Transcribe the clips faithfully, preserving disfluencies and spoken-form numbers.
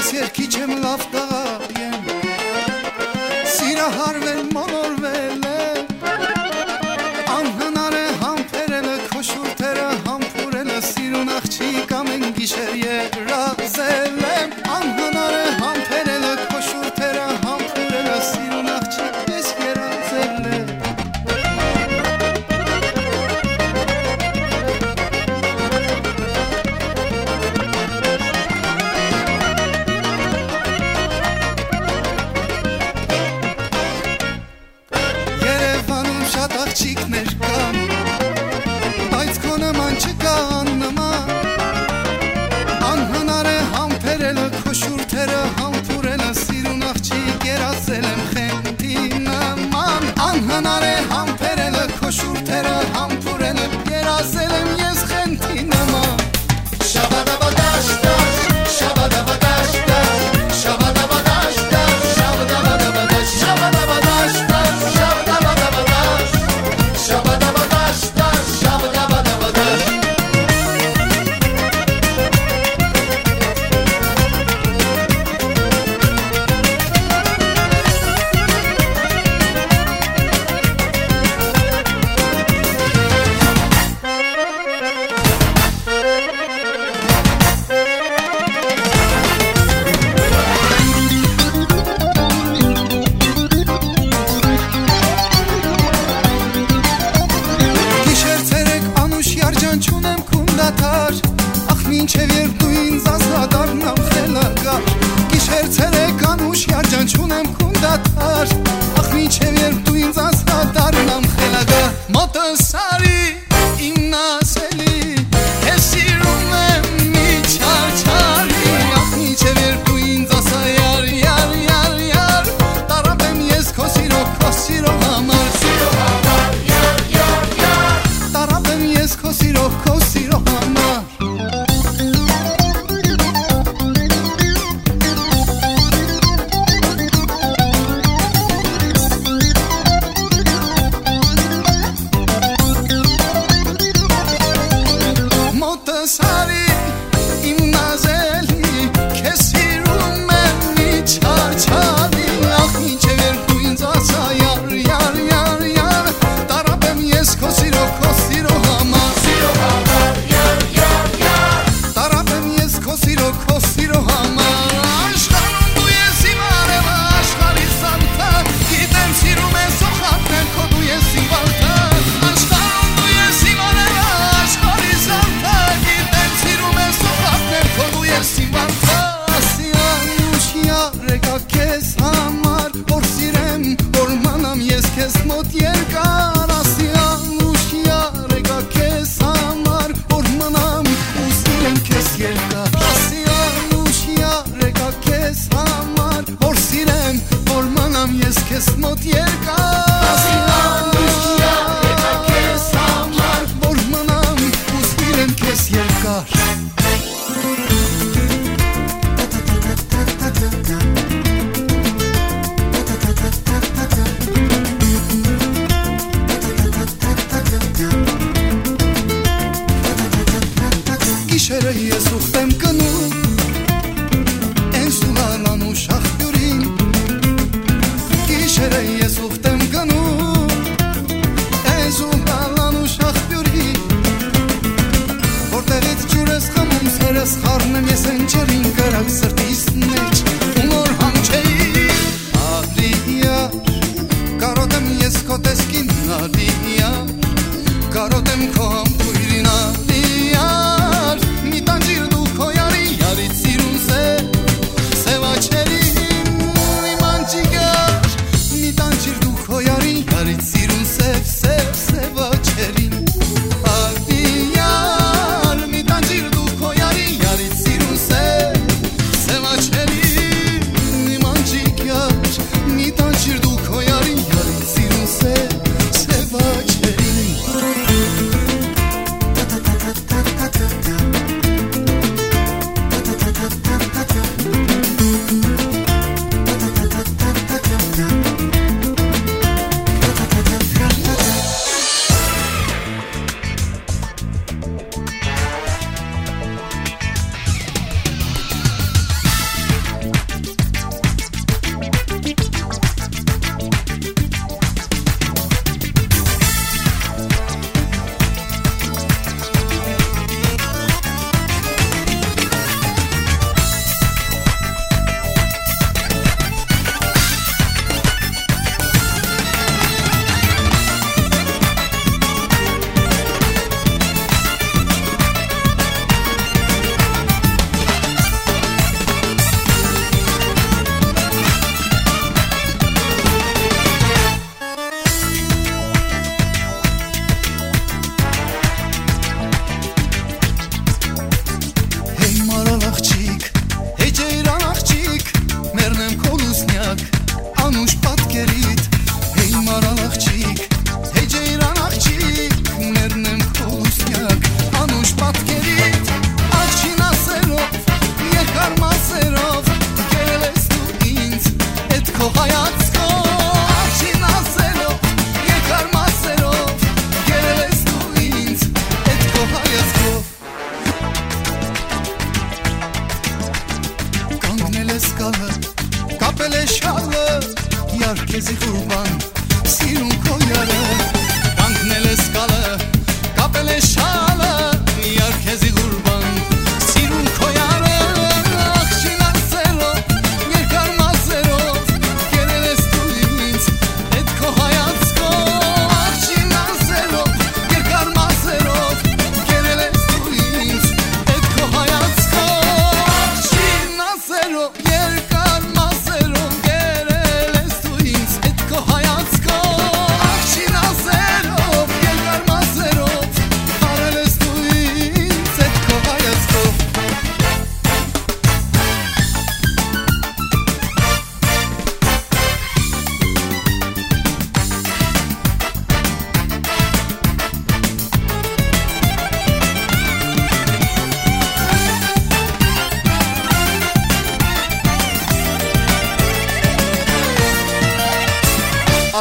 ես երկի չեմ լավ տղա եմ, սիրահարվել մոլորվել է, անհնար է համբերելը, քո շուրթերը համբուրելը, սիրուն աղջիկ ամեն գիշեր երազել եմ, անհնար է համբերելը, քո շուրթերը համբուրելը, սիրուն աղջիկ ես երազել եմ։ Աղջիկներ կան, բայց քո նման չկա աննման, անհնար է համբերելը, քո շուրթերը համբուրելը, սիրուն աղջիկ երազել եմ խենթի նման, անհնար է համբերելը, քո շուրթերը համբուրելը, երազել եմ ես խենթի նման։ Շաբադաբադաշտաշ, շաբադաբադաշտաշ, շաբադաբադաշտաշ, շաբադաբադաշտաշ, շաբադաբադաշտաշ, Մինչև երբ դու ինձ ազատարնամ խելագար, գիշեր ցերեկ անուշ երջանք ունեմ քունդատար, ախ մինչև երբ դու ինձ ազատարնամ խելագար, մոտս արի իմ նասելի, քեզ սիրում եմ մի չարչարի, ախ մինչև երբ դու ինձ ասա յար յար յար յար, տարապեմ ես քո սիրո քո սիրո համար, սիրո համար յար յար յար, տարապեմ ես քո սիրո քո սիրո համար։ Գիշերը ես ուխտեմ կնում, են սուլալան ու շախբյուրին, գիշերը ես ուխտեմ կնում, են սուլալան ու շախբյուրին, որտեղից ջուր ես խմում, սեր ես խառնում ես ընջերին, կրակ սրտիս մեջ, ու նոր հանչեի, ալի յար, կարոտեմ ես քո տեսքին, ալի յար, կարոտեմ քո համբույրին, ալի յար, մի տանջիր դու քո յարի, յարից սիրուն սև, սև աչերին, իմ անջիգար, մի տանջիր դու քո յարի, յարից սիրուն սև, սև, սև աչերին, ալի յար, մի տանջիր դու քո յարի, յարից սիրուն սև, սև աչերին, իմ անջիգար, մի տանջիր դու քո յարի, յարից սիրուն սև, սև աչերին։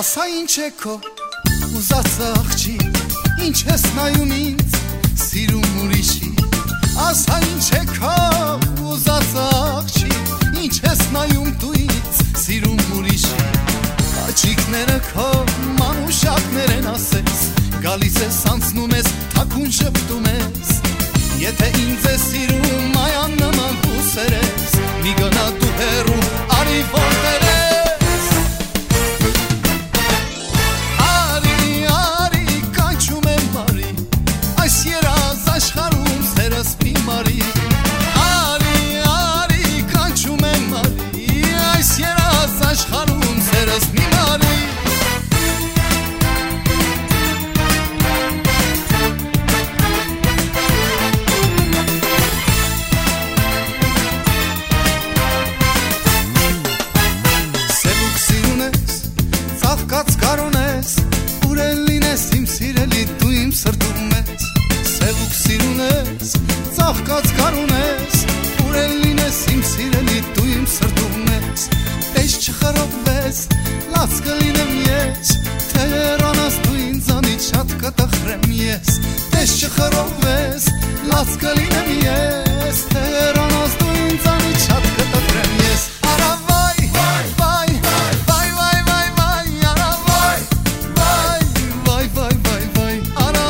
Ասա ինչ է քո ուզած աղջիկ, ինչ ես նայում ինձ սիրում ուրիշի։ Ասա ինչ է քո ուզած աղջիկ, ինչ ես նայում դու ինձ սիրում ուրիշի։ Աչիկները քո մանուշակներ են ասես, գալիս ես անցնում ես, թաքուն շպտում ես։ Եթե ինձ ես սիրում այան նման հուսեր ես, մի գնա դու հեռու արի որտեր ես։ Աշխարհում սերս մի մարի, արի, արի, կանչում եմ մարի, այս երազ աշխարհում սերս մի մարի։ Սևուկ սիրուն ես, ծաղկած կարոն ես, ուր էլ լինես իմ սիրելի դու իմ սրտում ես։ Սևուկ սիրուն ես, ծաղկած կարուն ես, ուր էլ լինես իմ սիրելի դու իմ սրտում ես։ Տես չխրովես, լաց կլինեմ ես, թե հեռանաս դու ինձանից շատ կտխրեմ ես։ Տես չխրովես, լաց կլինեմ ես, թե հեռանաս դու ինձանից շատ կտխրեմ ես։ Արա վայ, վայ, վայ, վայ, վայ, վայ, վայ, արա վայ, վայ, վայ, վայ, վայ, արա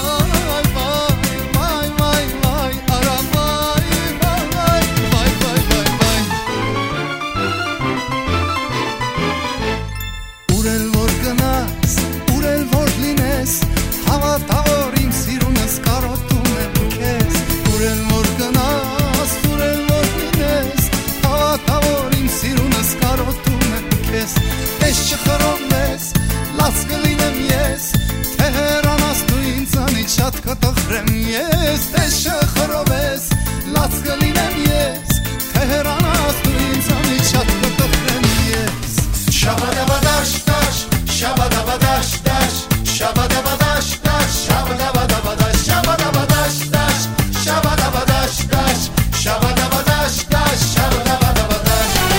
շատ կտխրեմ ես, տես չխրովես, լաց կլինեմ ես, թե հեռանաս դու ինձանից շատ կտխրեմ ես։ Շաբադաբադաշ դաշ, շաբադաբադաշ դաշ, շաբադաբադաշ դաշ, շաբադաբադաբադաշ, շաբադաբադաշ դաշ, շաբադաբադաշ դաշ, շաբադաբադաշ դաշ, շաբադաբադաբադաշ։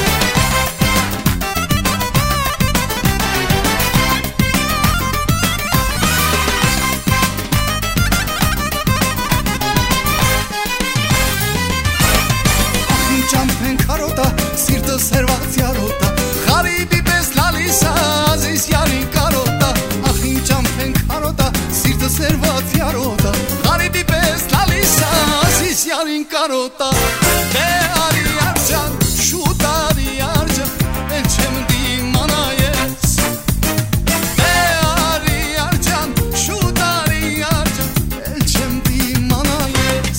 Սիրտը սերված յարոտա, խարիբի պես լալիսա, ազիս յարին կարոտա, ախ իմ ճամփեն կարոտա, սիրտը սերված յարոտա, խարիբի պես լալիսա, ազիս յարին կարոտա, դե արի արջան, շուտ արի արջան, էլ չեմ դիմանա ես, դե արի արջան, շուտ արի արջան, էլ չեմ դիմանա ես։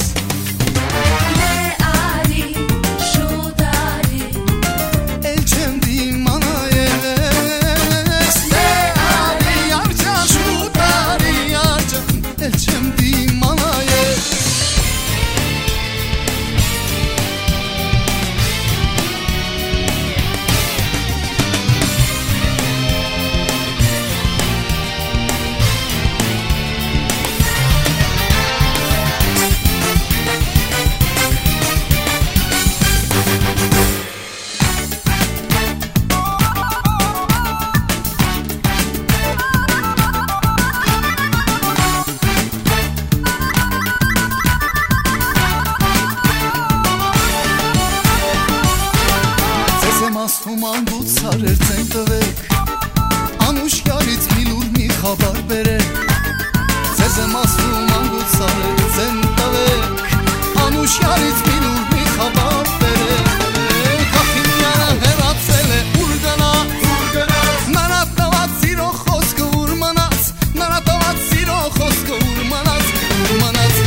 Աստում անգուտ սարեր ծեն տվեք, անուշյարից մի լուր մի խաբար բերեք։ Ձեզ եմ աստում անգուտ սարեր ծեն տվեք, անուշյարից մի լուր մի խաբար բերեք։ Ախինյանը հեռացել է, ուր գնա, ուր գնա, նրա տված սիրո խոսքը ուր մնաց, նրա տված սիրո խոսքը ուր մնաց, ուր մնաց։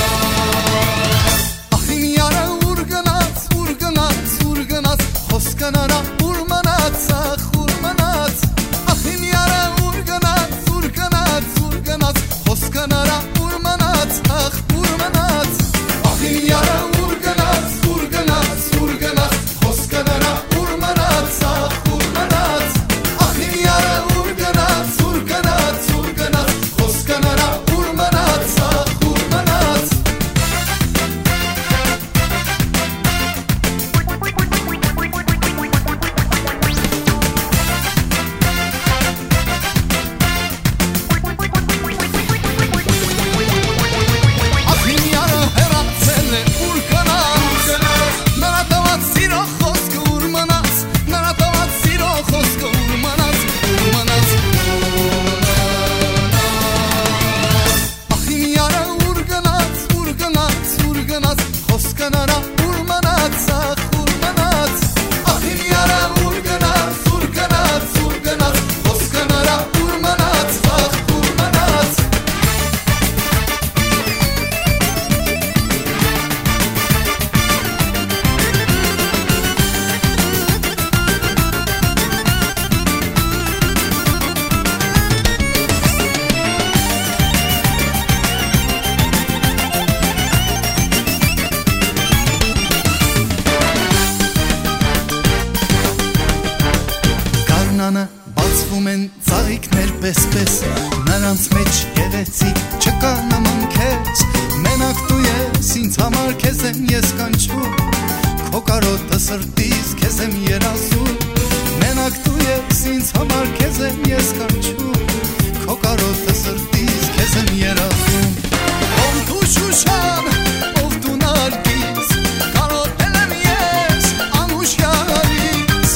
Ախինյանը ուր գնաց, ուր գնաց, ուր գնաց, խոսքը մոտեցի, չկա նման քեզ, մենակ դու ես ինձ համար, քեզ եմ ես կանչում, քո կարոտը սրտիս քեզ եմ երազում, մենակ դու ես ինձ համար, քեզ եմ ես կանչում, քո կարոտը սրտիս քեզ եմ երազում, ով դու Շուշան, ով դու Նարգիս, կարոտել եմ ես անուշյալից,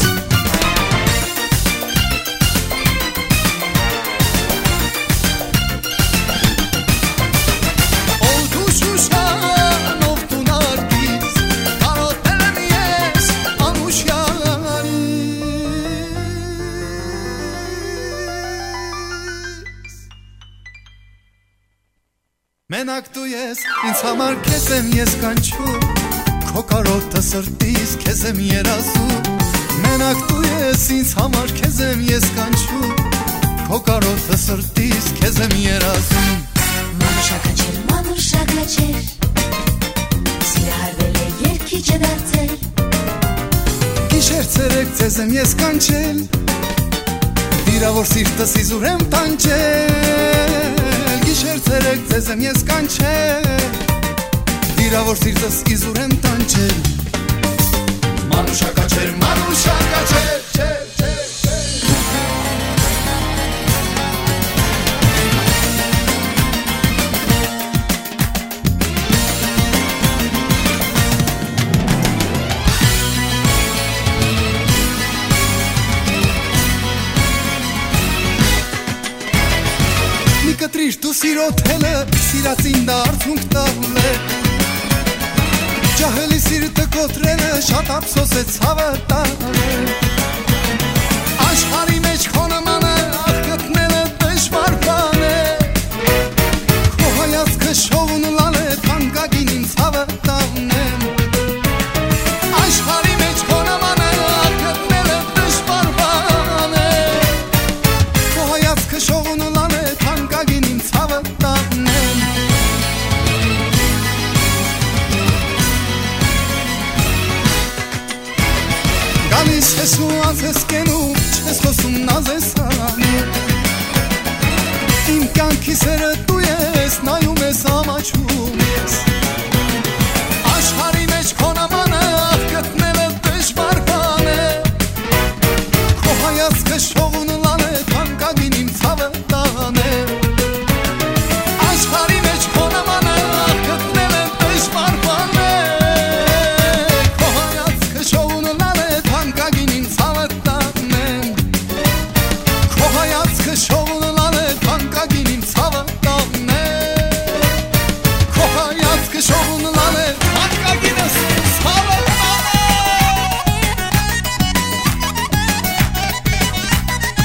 ով դու Շուշան, ով դու Նարգիս, կարոտել եմ ես անուշյալից, մենակ դու ես ինձ համար, քեզ եմ ես կանչում, քո կարոտը սրտիս քեզ եմ երազում, մենակ դու ես ինձ համար, քեզ եմ ես կանչում, քո կարոտը սրտիս քեզ եմ երազում, մանուշակաչեր, մանուշակաչեր, սիրահարվել է երգիչ է դարձել, գիշեր ցերեկ ձեզ եմ ես կանչել, վիրավոր սիրտս իզուր եմ տանջել, գիշեր ցերեկ ձեզ եմ ես կանչել, վիրավոր սիրտս իզուր եմ տանջել, մանուշակաչեր, մանուշակաչեր, չեր, չեր, մի կտրիր դու սիրո թելը, սիրածին դա արդյունք տալ է, ջահելի սիրտը կոտրելը շատ ափսոս է ցավը տալ է, աշխարհի մեջ քո նմանը ախ գտնելը դժվար բան է, քո հայացքը շողուն լալ է, թանկագին ինձ ցավը տանեմ, աշխարհի մեջ քո նմանը ախ գտնելը դժվար բան է, քո հայացքը շողուն լալ է, թանկագին ինձ ցավը տանեմ, գալիս ես ու անց ես կենում, չես խոսում նազ ես անում, իմ կյանքի սերը դու ես, նայում ես ամաչում ես, աշխարհի մեջ քո նմանը ախ գտնելը դժվար բան է, քո հայացքը շողուն լալ է, թանկագին իմ ցավը տանեմ, աշխարհի մեջ քո նմանը ախ գտնելը դժվար բան է, քո հայացքը շողուն լալ է, թանկագին իմ ցավը տանեմ, քո հայացքը շողուն լալ է, թանկագին իմ ցավը տանեմ, քո հայացքը շողուն լալ է, թանկագինս ցավը տանեմ,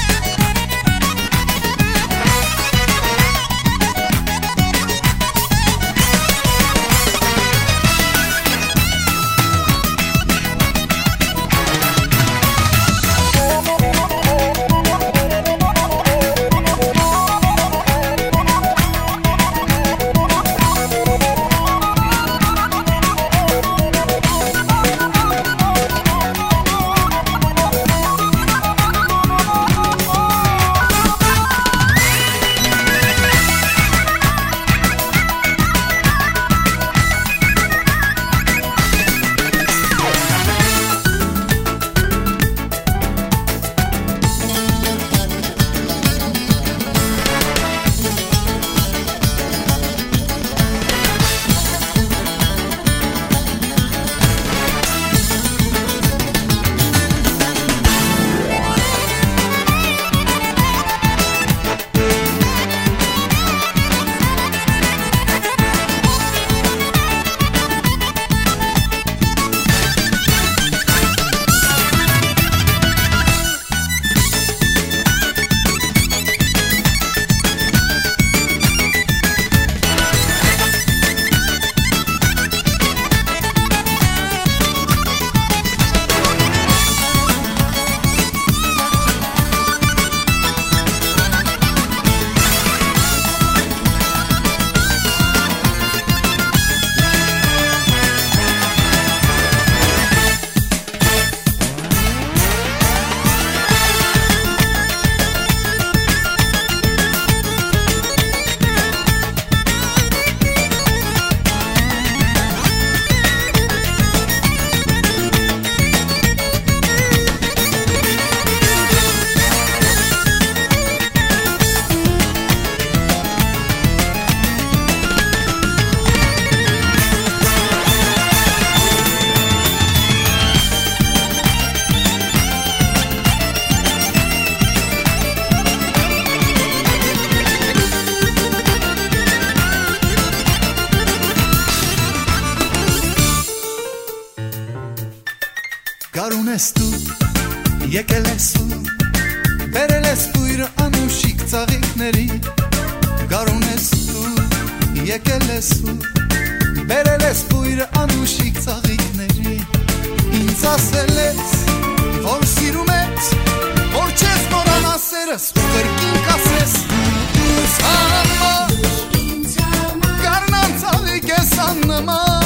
ես դու, եկել ես ու բերել ես բույրը անուշիկ ծաղիկների Գարուն ես դու, եկել ես ու բերել ես բույրը անուշիկ ծաղիկների Ինձ ասել ես, որ սիրում ես Որ չես մոռանա սերս ու կրկին կասես Ինձ համար Գարնան ծաղիկ ես աննման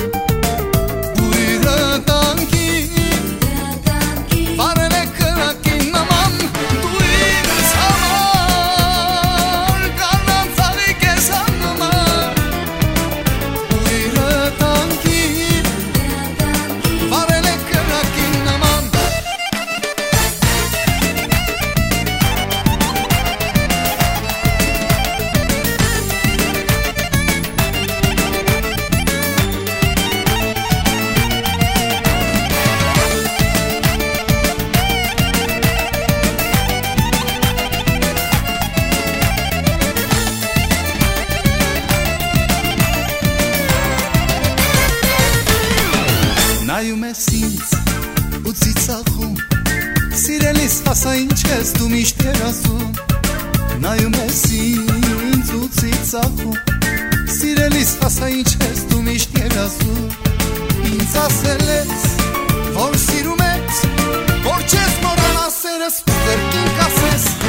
Նայում ես ինձ ու ծիծաղում Սիրելիս ասա ինչ ես դու միշտ երազում Նայում ես ինձ ու ծիծաղում Սիրելիս ասա ինչ ես դու միշտ երազում Ինձ ասել ես որ սիրում ես Որ չես մոռանա սերս ու կրկին կասես